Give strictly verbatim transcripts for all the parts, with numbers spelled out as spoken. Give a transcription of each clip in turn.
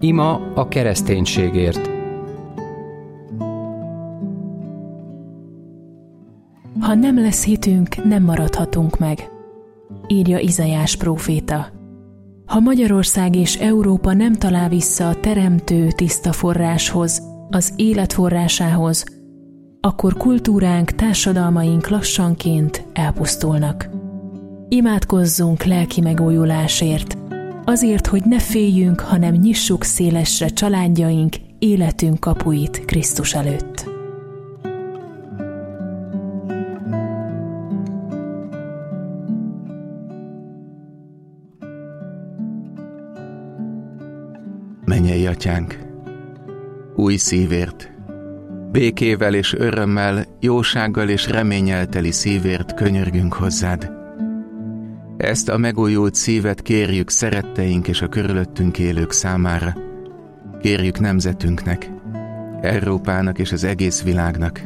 Ima a kereszténységért. Ha nem lesz hitünk, nem maradhatunk meg, írja Izaiás próféta. Ha Magyarország és Európa nem talál vissza a teremtő tiszta forráshoz, az élet forrásához, akkor kultúránk, társadalmaink lassanként elpusztulnak. Imádkozzunk lelki megújulásért, azért, hogy ne féljünk, hanem nyissuk szélesre családjaink, életünk kapuit Krisztus előtt. Mennyei Atyánk, új szívért, békével és örömmel, jósággal és reménnyel teli szívért könyörgünk hozzád. Ezt a megújult szívet kérjük szeretteink és a körülöttünk élők számára. Kérjük nemzetünknek, Európának és az egész világnak.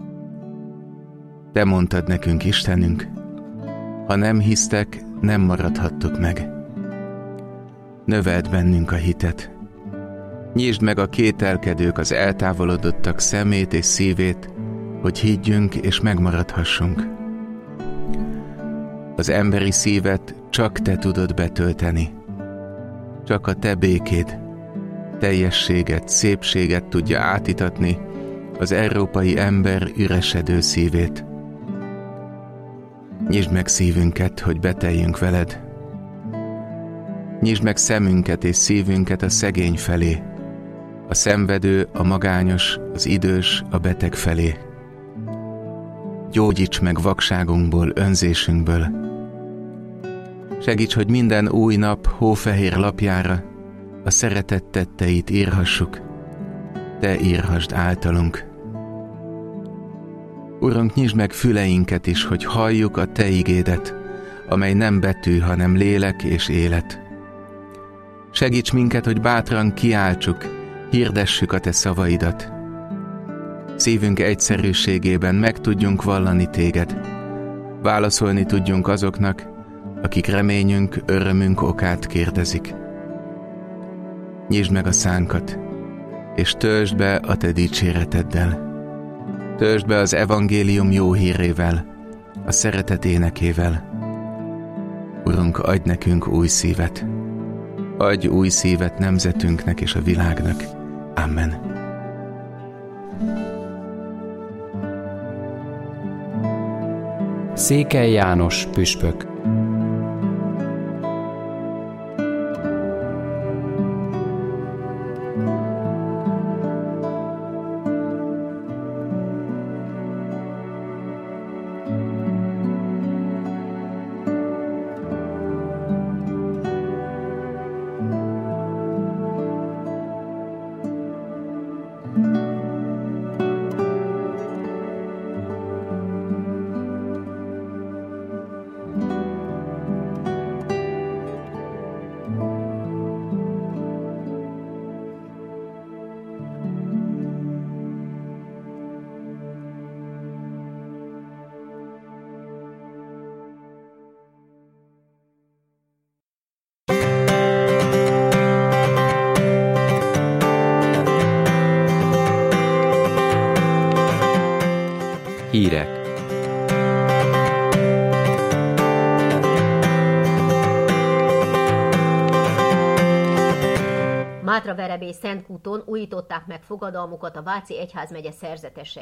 Te mondtad nekünk, Istenünk, ha nem hisztek, nem maradhattok meg. Növeld bennünk a hitet. Nyisd meg a kételkedők, az eltávolodottak szemét és szívét, hogy higgyünk és megmaradhassunk. Az emberi szívet csak te tudod betölteni. Csak a te békéd, teljességet, szépséget tudja átitatni az európai ember üresedő szívét. Nyisd meg szívünket, hogy beteljünk veled. Nyisd meg szemünket és szívünket a szegény felé, a szenvedő, a magányos, az idős, a beteg felé. Gyógyíts meg vakságunkból, önzésünkből. Segíts, hogy minden új nap hófehér lapjára a szeretet tetteit írhassuk. Te írhassd általunk. Urunk, nyisd meg füleinket is, hogy halljuk a te igédet, amely nem betű, hanem lélek és élet. Segíts minket, hogy bátran kiáltsuk, hirdessük a te szavaidat. Szívünk egyszerűségében meg tudjunk vallani téged. Válaszolni tudjunk azoknak, akik reményünk, örömünk okát kérdezik. Nyisd meg a szánkat, és töltsd be a te dicséreteddel. Töltsd be az evangélium jó hírével, a szeretet énekével. Urunk, adj nekünk új szívet. Adj új szívet nemzetünknek és a világnak. Amen. Székely János püspök. Hírek. Mátraverebély Szentkúton újították meg fogadalmukat a Váci egyházmegye szerzetesei.